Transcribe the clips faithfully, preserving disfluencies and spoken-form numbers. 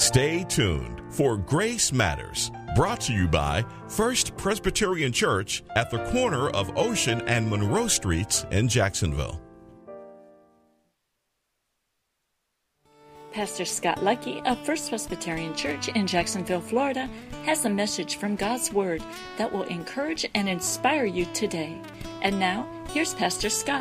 Stay tuned for Grace Matters, brought to you by First Presbyterian Church at the corner of Ocean and Monroe Streets in Jacksonville. Pastor Scott Lucky of First Presbyterian Church in Jacksonville, Florida, has a message from God's Word that will encourage and inspire you today. And now, here's Pastor Scott.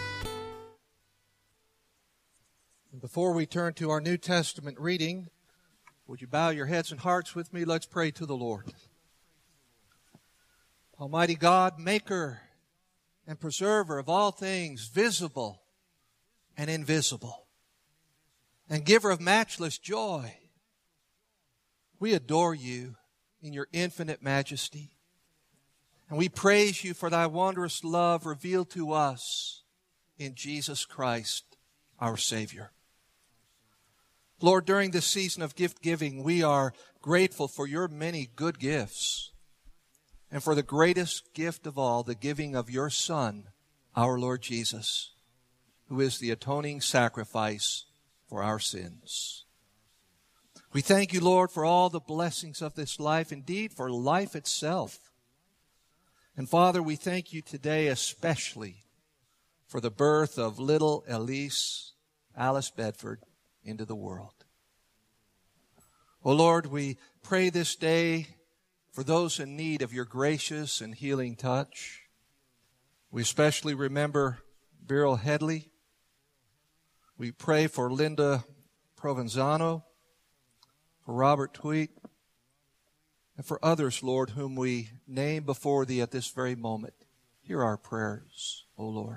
Before we turn to our New Testament reading, would you bow your heads and hearts with me? Let's pray to the Lord. Almighty God, maker and preserver of all things visible and invisible, and giver of matchless joy, we adore you in your infinite majesty. And we praise you for thy wondrous love revealed to us in Jesus Christ, our Savior. Lord, during this season of gift giving, we are grateful for your many good gifts and for the greatest gift of all, the giving of your Son, our Lord Jesus, who is the atoning sacrifice for our sins. We thank you, Lord, for all the blessings of this life, indeed for life itself. And Father, we thank you today especially for the birth of little Elise Alice Bedford into the world. Oh Lord, we pray this day for those in need of your gracious and healing touch. We especially remember Beryl Headley. We pray for Linda Provenzano, for Robert Tweet, and for others, Lord, whom we name before thee at this very moment. Hear our prayers, O Lord.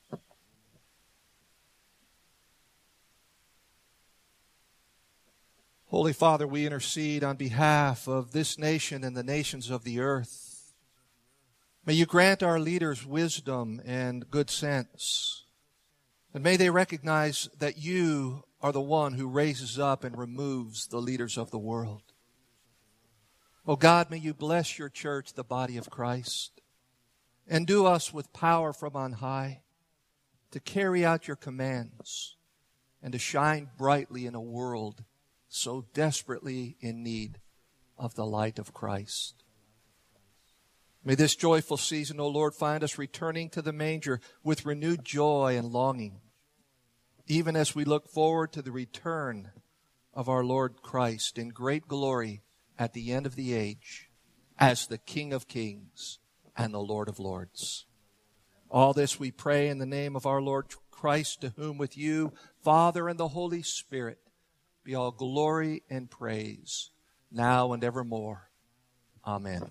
Holy Father, we intercede on behalf of this nation and the nations of the earth. May you grant our leaders wisdom and good sense. And may they recognize that you are the one who raises up and removes the leaders of the world. Oh God, may you bless your church, the body of Christ, and do us with power from on high to carry out your commands and to shine brightly in a world so desperately in need of the light of Christ. May this joyful season, O Lord, find us returning to the manger with renewed joy and longing, even as we look forward to the return of our Lord Christ in great glory at the end of the age as the King of Kings and the Lord of Lords. All this we pray in the name of our Lord Christ, to whom with you, Father and the Holy Spirit, be all glory and praise, now and evermore. Amen.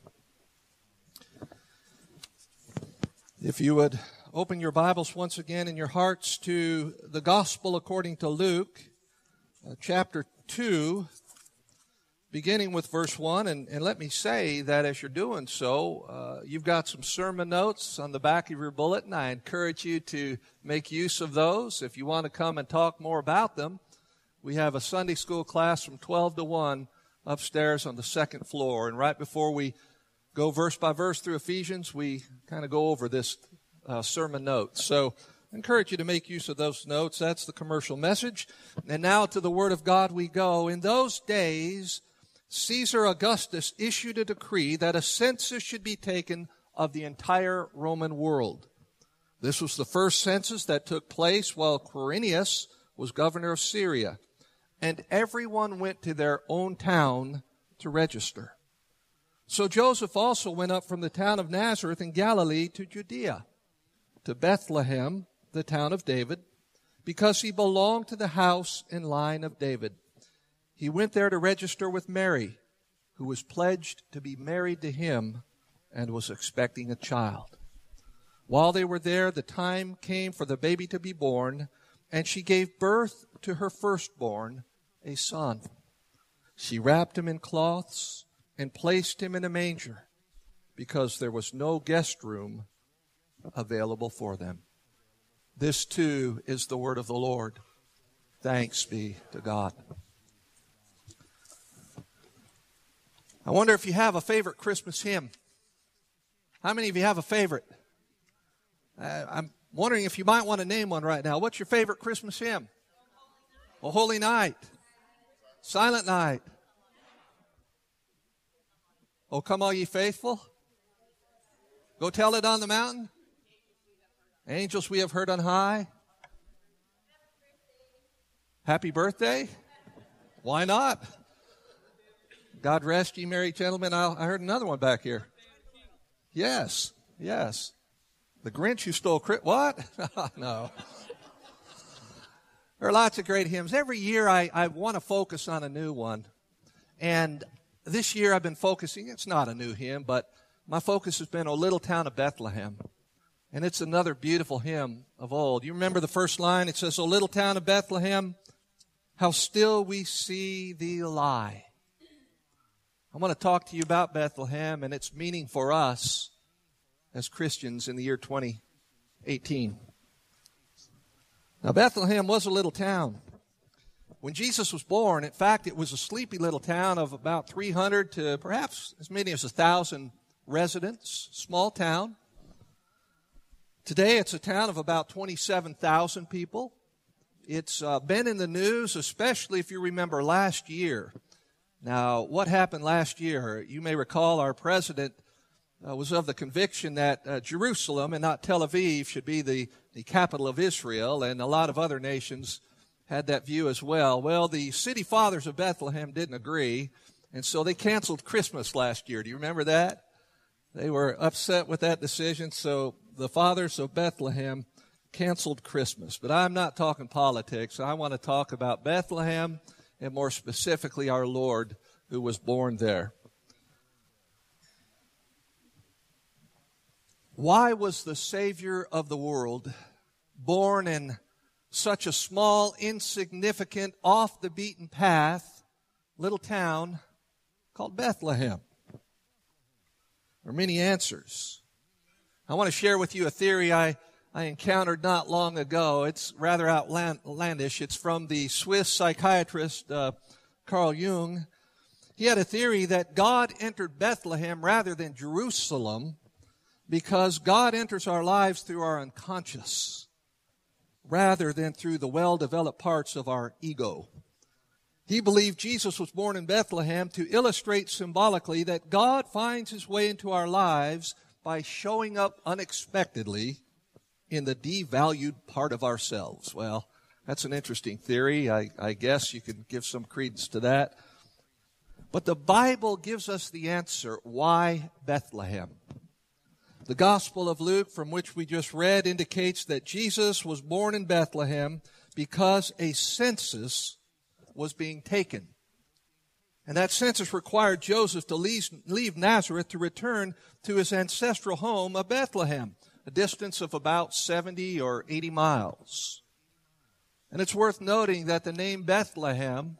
If you would open your Bibles once again in your hearts to the Gospel according to Luke, uh, chapter two, beginning with verse one. And, and let me say that as you're doing so, uh, you've got some sermon notes on the back of your bulletin. I encourage you to make use of those. If you want to come and talk more about them, we have a Sunday school class from twelve to one upstairs on the second floor. And right before we go verse by verse through Ephesians, we kind of go over this uh, sermon notes. So I encourage you to make use of those notes. That's the commercial message. And now to the Word of God we go. In those days, Caesar Augustus issued a decree that a census should be taken of the entire Roman world. This was the first census that took place while Quirinius was governor of Syria. And everyone went to their own town to register. So Joseph also went up from the town of Nazareth in Galilee to Judea, to Bethlehem, the town of David, because he belonged to the house and line of David. He went there to register with Mary, who was pledged to be married to him and was expecting a child. While they were there, the time came for the baby to be born, and she gave birth to her firstborn, a son. She wrapped him in cloths and placed him in a manger, because there was no guest room available for them. This too is the word of the Lord. Thanks be to God. I wonder if you have a favorite Christmas hymn. How many of you have a favorite? Uh, I'm wondering if you might want to name one right now. What's your favorite Christmas hymn? Oh, Holy Night. Silent night. Oh, come all ye faithful. Go tell it on the mountain. Angels we have heard on high. Happy birthday. Why not? God rest ye merry gentlemen. I, I heard another one back here. Yes, yes. The Grinch who stole Christmas. What? No. There are lots of great hymns. Every year I, I want to focus on a new one. And this year I've been focusing, it's not a new hymn, but my focus has been O Little Town of Bethlehem. And it's another beautiful hymn of old. You remember the first line? It says, O little town of Bethlehem, how still we see thee lie. I want to talk to you about Bethlehem and its meaning for us as Christians in the year twenty eighteen. Now, Bethlehem was a little town. When Jesus was born, in fact, it was a sleepy little town of about three hundred to perhaps as many as one thousand residents, small town. Today, it's a town of about twenty-seven thousand people. It's uh, been in the news, especially if you remember last year. Now, what happened last year? You may recall our president uh, was of the conviction that uh, Jerusalem and not Tel Aviv should be the, the capital of Israel, and a lot of other nations had that view as well. Well, the city fathers of Bethlehem didn't agree, and so they canceled Christmas last year. Do you remember that? They were upset with that decision, so the fathers of Bethlehem canceled Christmas. But I'm not talking politics. I want to talk about Bethlehem, and more specifically, our Lord who was born there. Why was the Savior of the world born in such a small, insignificant, off the beaten path, little town called Bethlehem? There are many answers. I want to share with you a theory I, I encountered not long ago. It's rather outlandish. It's from the Swiss psychiatrist uh, Carl Jung. He had a theory that God entered Bethlehem rather than Jerusalem because God enters our lives through our unconscious rather than through the well-developed parts of our ego. He believed Jesus was born in Bethlehem to illustrate symbolically that God finds his way into our lives by showing up unexpectedly in the devalued part of ourselves. Well, that's an interesting theory. I, I guess you could give some credence to that. But the Bible gives us the answer. Why Bethlehem? The Gospel of Luke, from which we just read, indicates that Jesus was born in Bethlehem because a census was being taken. And that census required Joseph to leave, leave Nazareth to return to his ancestral home of Bethlehem, a distance of about seventy or eighty miles. And it's worth noting that the name Bethlehem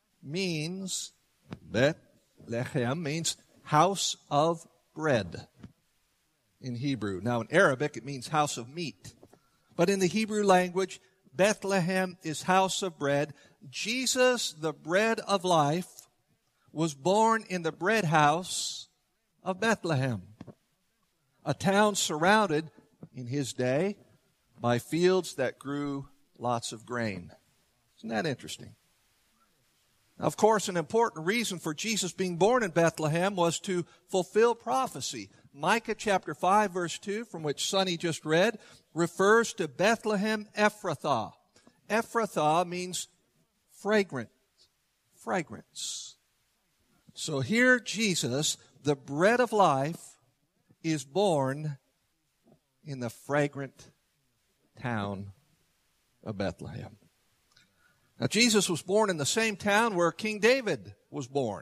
means, Bethlehem means house of bread in Hebrew. Now in Arabic it means house of meat. But in the Hebrew language, Bethlehem is house of bread. Jesus, the bread of life, was born in the bread house of Bethlehem, a town surrounded in his day by fields that grew lots of grain. Isn't that interesting? Now, of course, an important reason for Jesus being born in Bethlehem was to fulfill prophecy. Micah chapter five, verse two, from which Sonny just read, refers to Bethlehem Ephrathah. Ephrathah means fragrant, fragrance. So here Jesus, the bread of life, is born in the fragrant town of Bethlehem. Now Jesus was born in the same town where King David was born.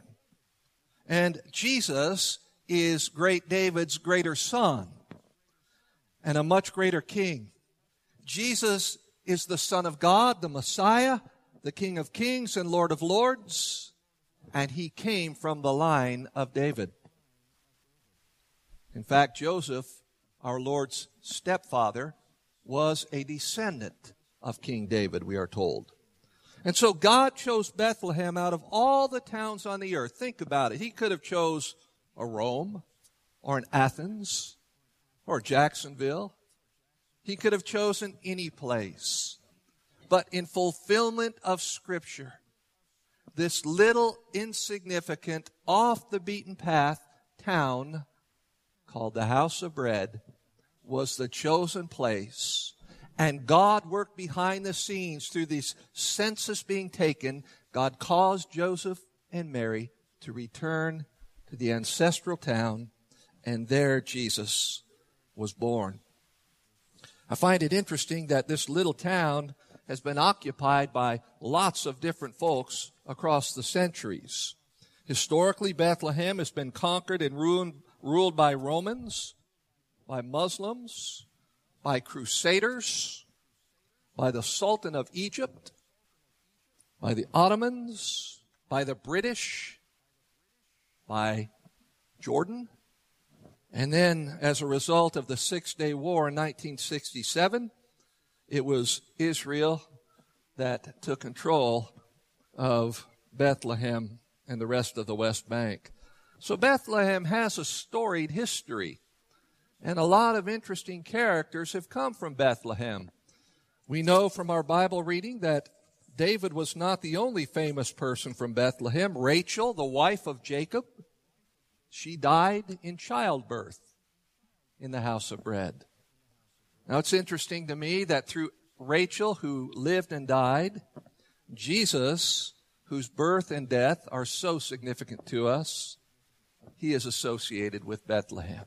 And Jesus is great David's greater son and a much greater king. Jesus is the Son of God, the Messiah, the King of Kings and Lord of Lords, and he came from the line of David. In fact, Joseph, our Lord's stepfather, was a descendant of King David, we are told. And so God chose Bethlehem out of all the towns on the earth. Think about it. He could have chose a Rome or an Athens or Jacksonville. He could have chosen any place. But in fulfillment of Scripture, this little insignificant, off the beaten path town called the House of Bread was the chosen place. And God worked behind the scenes through this census being taken. God caused Joseph and Mary to return to the ancestral town, and there Jesus was born. I find it interesting that this little town has been occupied by lots of different folks across the centuries. Historically, Bethlehem has been conquered and ruined, ruled by Romans, by Muslims, by Crusaders, by the Sultan of Egypt, by the Ottomans, by the British, by Jordan. And then, as a result of the Six-Day War in nineteen sixty-seven, it was Israel that took control of Bethlehem and the rest of the West Bank. So Bethlehem has a storied history, and a lot of interesting characters have come from Bethlehem. We know from our Bible reading that David was not the only famous person from Bethlehem. Rachel, the wife of Jacob, she died in childbirth in the House of Bread. Now, it's interesting to me that through Rachel, who lived and died, Jesus, whose birth and death are so significant to us, he is associated with Bethlehem.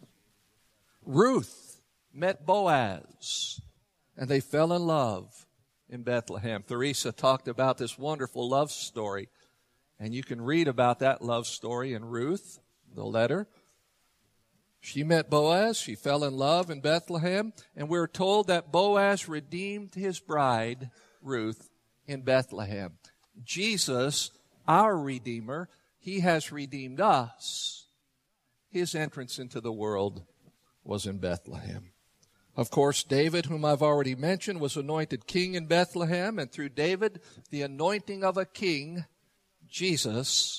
Ruth met Boaz, and they fell in love in Bethlehem. Theresa talked about this wonderful love story, and you can read about that love story in Ruth, the letter. She met Boaz, she fell in love in Bethlehem, and we're told that Boaz redeemed his bride, Ruth, in Bethlehem. Jesus, our Redeemer, he has redeemed us. His entrance into the world was in Bethlehem. Of course, David, whom I've already mentioned, was anointed king in Bethlehem, and through David, the anointing of a king, Jesus,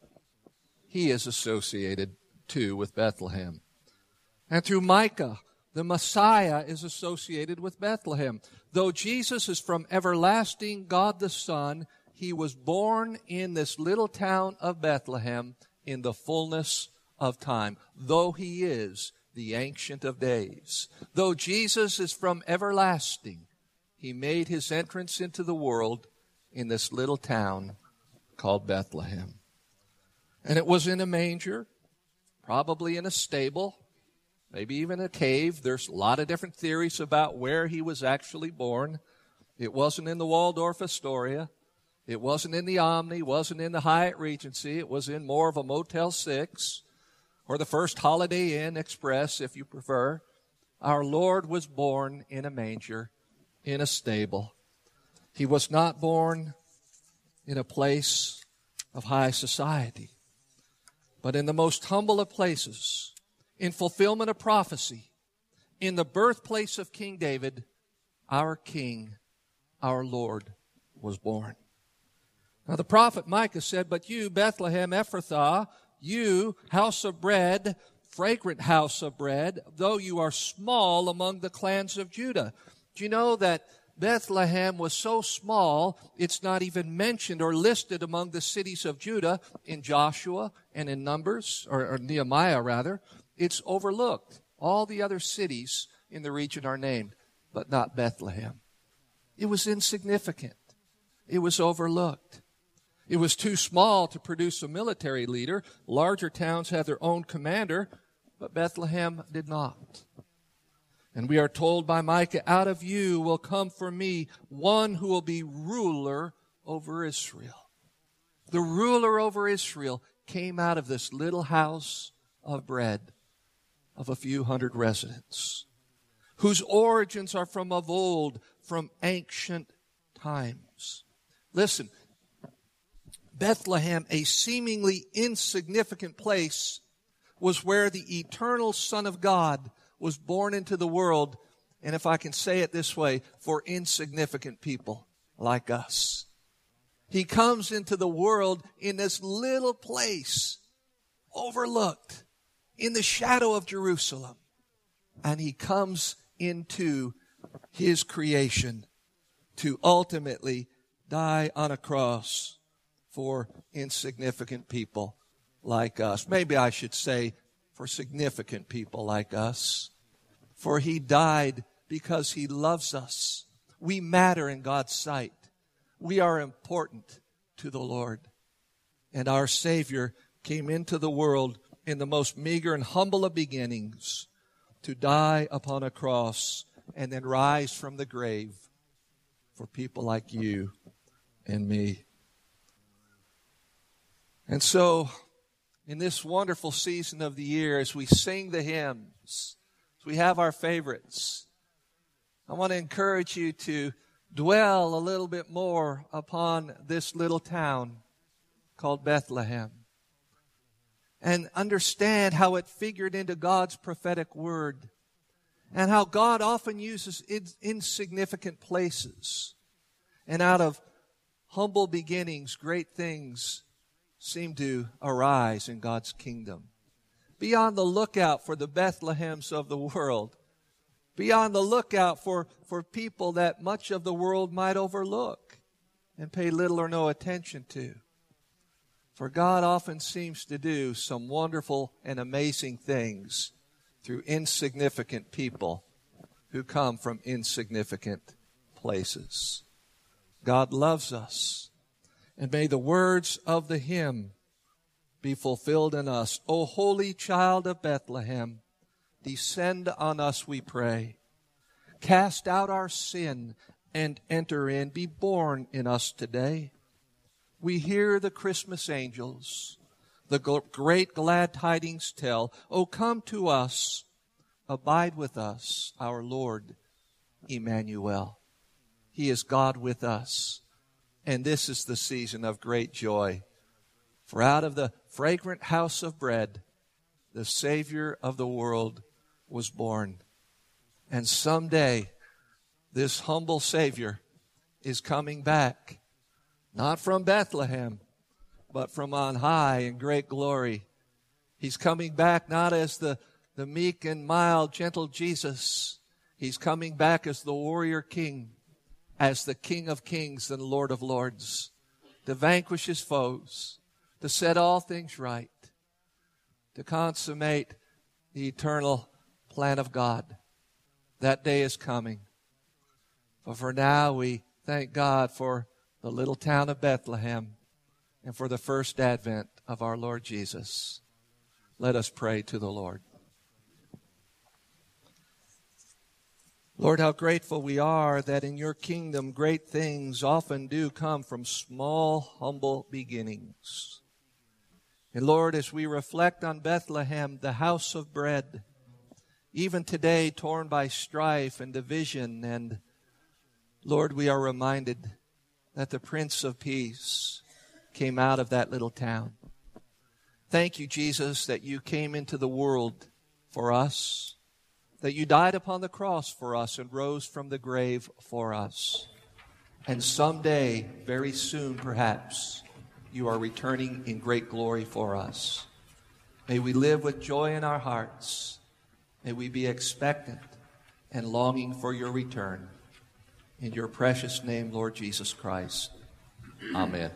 he is associated too with Bethlehem. And through Micah, the Messiah is associated with Bethlehem. Though Jesus is from everlasting God the Son, he was born in this little town of Bethlehem in the fullness of time, though he is the Ancient of Days. Though Jesus is from everlasting, he made his entrance into the world in this little town called Bethlehem. And it was in a manger, probably in a stable, maybe even a cave. There's a lot of different theories about where he was actually born. It wasn't in the Waldorf Astoria. It wasn't in the Omni. It wasn't in the Hyatt Regency. It was in more of a Motel six or the first Holiday Inn Express, if you prefer. Our Lord was born in a manger, in a stable. He was not born in a place of high society, but in the most humble of places, in fulfillment of prophecy, in the birthplace of King David, our King, our Lord, was born. Now the prophet Micah said, "But you, Bethlehem Ephrathah, you, house of bread, fragrant house of bread, though you are small among the clans of Judah." Do you know that Bethlehem was so small, it's not even mentioned or listed among the cities of Judah in Joshua and in Numbers, or, or Nehemiah rather. It's overlooked. All the other cities in the region are named, but not Bethlehem. It was insignificant. It was overlooked. It was too small to produce a military leader. Larger towns had their own commander, but Bethlehem did not. And we are told by Micah, "Out of you will come for me one who will be ruler over Israel." The ruler over Israel came out of this little house of bread of a few hundred residents, whose origins are from of old, from ancient times. Listen, Bethlehem, a seemingly insignificant place, was where the eternal Son of God was born into the world, and if I can say it this way, for insignificant people like us. He comes into the world in this little place, overlooked, in the shadow of Jerusalem, and he comes into his creation to ultimately die on a cross for insignificant people like us. Maybe I should say for significant people like us. For he died because he loves us. We matter in God's sight. We are important to the Lord. And our Savior came into the world in the most meager and humble of beginnings to die upon a cross and then rise from the grave for people like you and me. And so, in this wonderful season of the year, as we sing the hymns, as we have our favorites, I want to encourage you to dwell a little bit more upon this little town called Bethlehem and understand how it figured into God's prophetic word and how God often uses insignificant places. And out of humble beginnings, great things seem to arise in God's kingdom. Be on the lookout for the Bethlehems of the world. Be on the lookout for, for people that much of the world might overlook and pay little or no attention to. For God often seems to do some wonderful and amazing things through insignificant people who come from insignificant places. God loves us. And may the words of the hymn be fulfilled in us. O holy child of Bethlehem, descend on us, we pray. Cast out our sin and enter in. Be born in us today. We hear the Christmas angels, the great glad tidings tell. O come to us, abide with us, our Lord Emmanuel. He is God with us. And this is the season of great joy. For out of the fragrant house of bread, the Savior of the world was born. And someday, this humble Savior is coming back, not from Bethlehem, but from on high in great glory. He's coming back not as the, the meek and mild, gentle Jesus. He's coming back as the warrior king, as the King of kings and Lord of lords, to vanquish his foes, to set all things right, to consummate the eternal plan of God. That day is coming. But for now, we thank God for the little town of Bethlehem and for the first advent of our Lord Jesus. Let us pray to the Lord. Lord, how grateful we are that in your kingdom great things often do come from small, humble beginnings. And Lord, as we reflect on Bethlehem, the house of bread, even today torn by strife and division, and Lord, we are reminded that the Prince of Peace came out of that little town. Thank you, Jesus, that you came into the world for us, that you died upon the cross for us and rose from the grave for us. And someday, very soon perhaps, you are returning in great glory for us. May we live with joy in our hearts. May we be expectant and longing for your return. In your precious name, Lord Jesus Christ. Amen.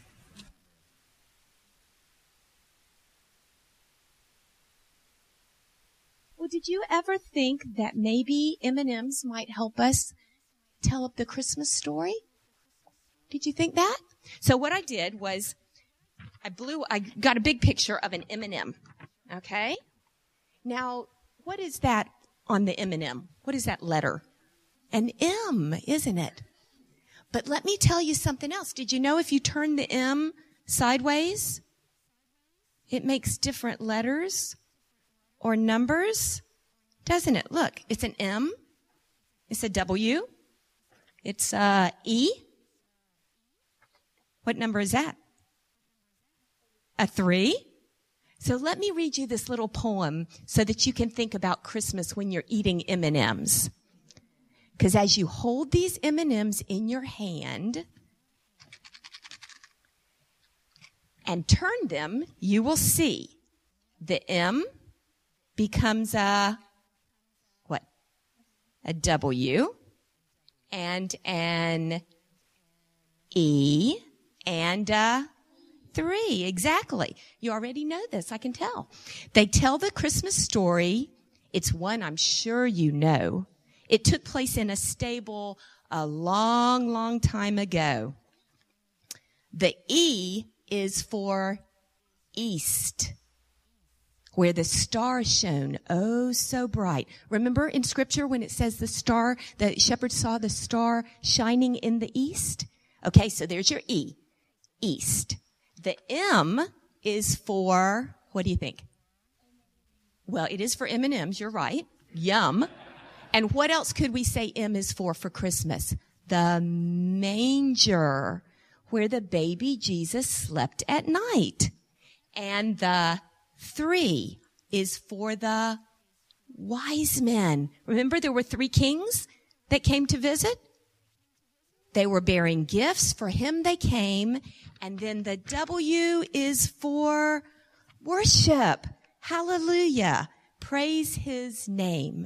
Well, did you ever think that maybe M and M's might help us tell up the Christmas story? Did you think that? So what I did was I blew, I got a big picture of an M and M. Okay? Now, what is that on the M and M? What is that letter? An M, isn't it? But let me tell you something else. Did you know if you turn the M sideways, it makes different letters or numbers? Doesn't it? Look, it's an M. It's a W. It's a E. What number is that? A three. So let me read you this little poem so that you can think about Christmas when you're eating M and M's. Because as you hold these M and M's in your hand and turn them, you will see the M becomes a, what? A W and an E and a Three, exactly. You already know this, I can tell. They tell the Christmas story. It's one I'm sure you know. It took place in a stable a long, long time ago. The E is for east, where the star shone, oh, so bright. Remember in Scripture when it says the star, the shepherd saw the star shining in the east? Okay, so there's your E, east. The M is for, what do you think? Well, it is for M and M's, you're right. Yum. And what else could we say M is for for Christmas? The manger, where the baby Jesus slept at night. And the three is for the wise men. Remember there were three kings that came to visit? They were bearing gifts. For him they came. And then the W is for worship. Hallelujah. Praise his name.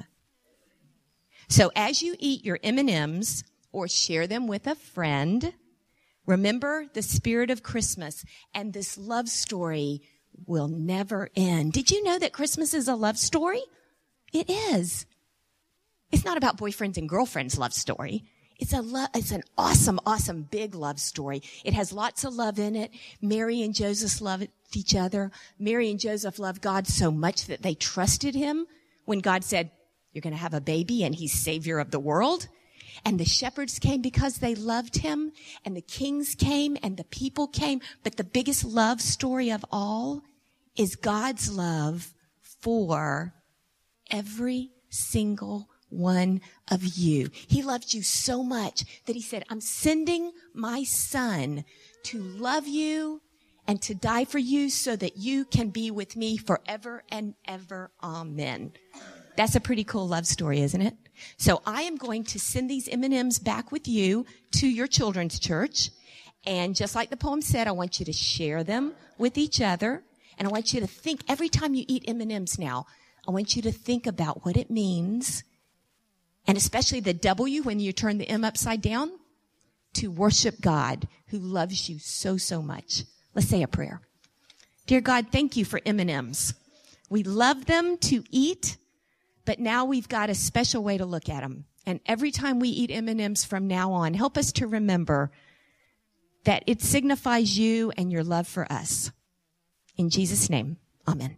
So as you eat your M and M's or share them with a friend, remember the spirit of Christmas, and this love story will never end. Did you know that Christmas is a love story? It is. It's not about boyfriends and girlfriends love story. It's a lo- it's an awesome, awesome big love story. It has lots of love in it. Mary and Joseph loved each other. Mary and Joseph loved God so much that they trusted him when God said, you're going to have a baby and he's savior of the world. And the shepherds came because they loved him, and the kings came and the people came. But the biggest love story of all is God's love for every single one of you. He loved you so much that he said, I'm sending my son to love you and to die for you so that you can be with me forever and ever. Amen. That's a pretty cool love story, isn't it? So I am going to send these M and M's back with you to your children's church. And just like the poem said, I want you to share them with each other. And I want you to think, every time you eat M and M's now, I want you to think about what it means. And especially the W when you turn the M upside down, to worship God who loves you so, so much. Let's say a prayer. Dear God, thank you for M and M's. We love them to eat, but now we've got a special way to look at them. And every time we eat M and M's from now on, help us to remember that it signifies you and your love for us. In Jesus' name, amen.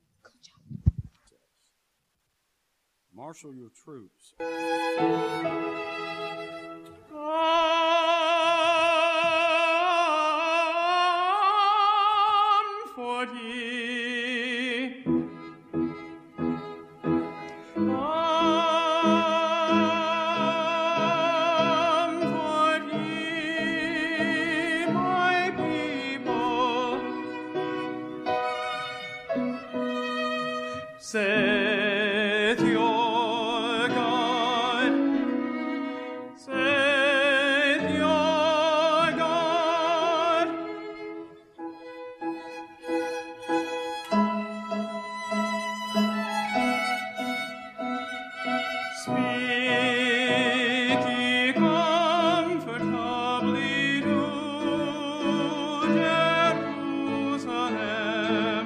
Marshal your troops. Comfort ye. Comfort ye, my people. Saith your God. Saith your God. Speak ye comfortably to Jerusalem.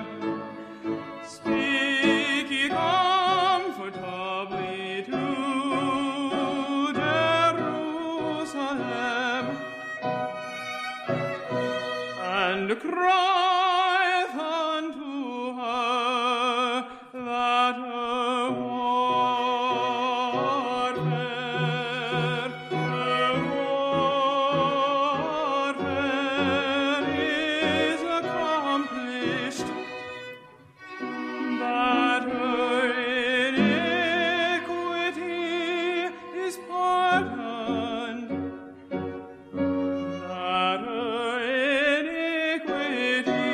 Speak ye comfortably to Jerusalem. And crieth unto her that her warfare, her warfare is accomplished, that her iniquity is pardoned, that her iniquity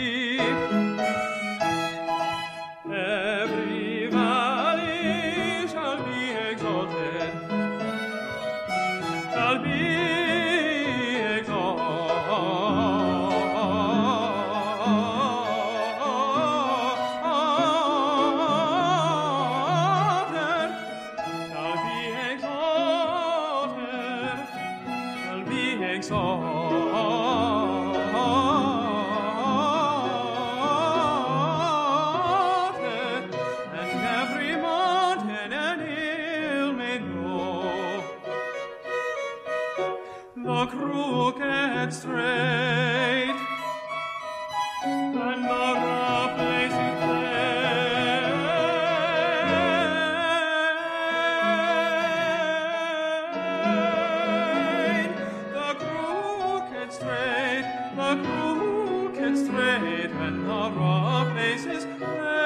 Every valley shall be exalted, shall be the crooked straight, and the rough places plain. The crooked straight, the crooked straight, and the rough places plain.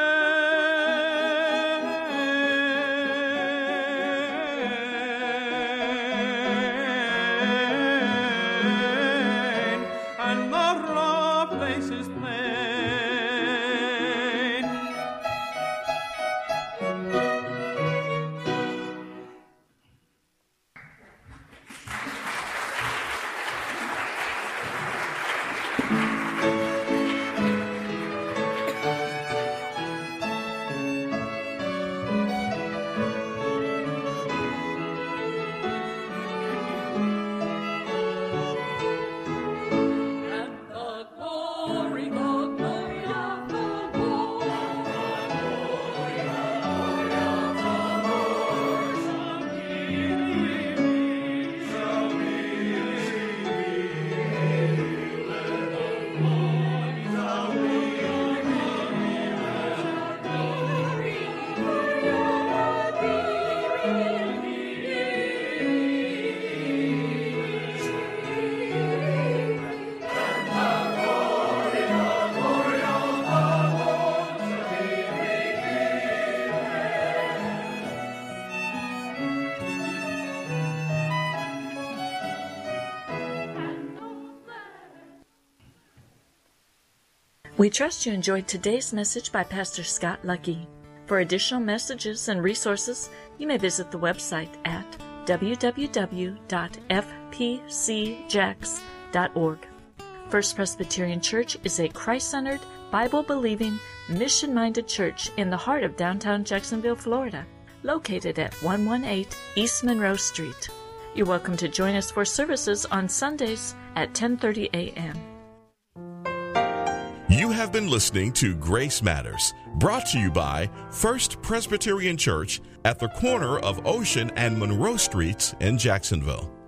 We trust you enjoyed today's message by Pastor Scott Lucky. For additional messages and resources, you may visit the website at w w w dot f p c jax dot org. First Presbyterian Church is a Christ-centered, Bible-believing, mission-minded church in the heart of downtown Jacksonville, Florida, located at one eighteen East Monroe Street. You're welcome to join us for services on Sundays at ten thirty a.m. You have been listening to Grace Matters, brought to you by First Presbyterian Church at the corner of Ocean and Monroe Streets in Jacksonville.